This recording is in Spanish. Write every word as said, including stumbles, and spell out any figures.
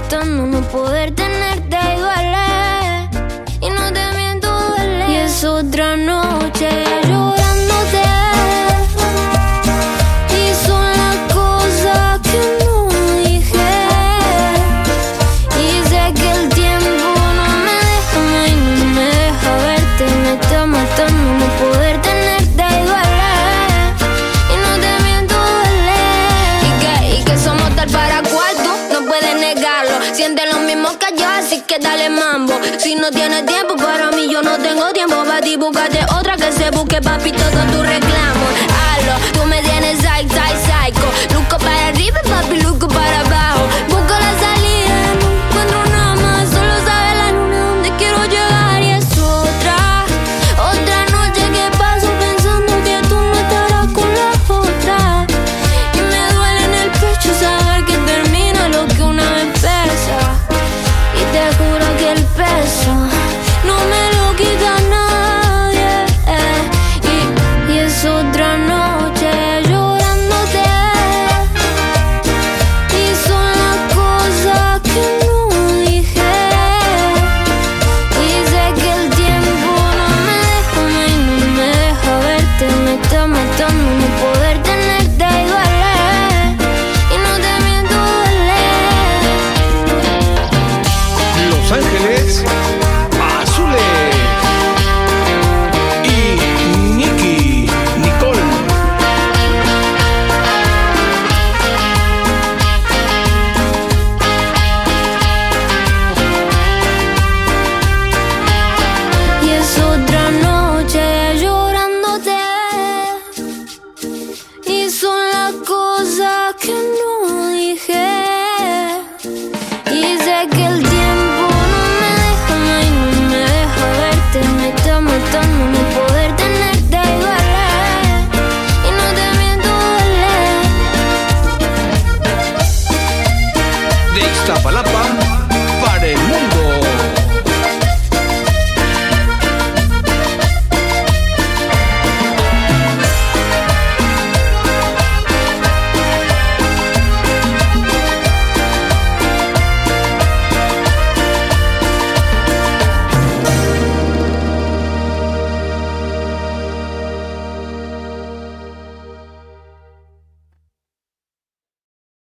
matando no poder tenerte y duele. Y no te miento, duele. Y es otra noche llorándote. Y son las cosas que no dije. Y sé que el tiempo no me deja, no me deja verte. Me está matando no poder tenerte y duele. Y no te miento, duele. Y que, y que somos tal para cual tú no puedes negarlo. Siente lo mismo que yo, así que dale mambo. Si no tienes tiempo para mí, yo no tengo tiempo para ti. Búscate otra que se busque, papi, todo tu regalo.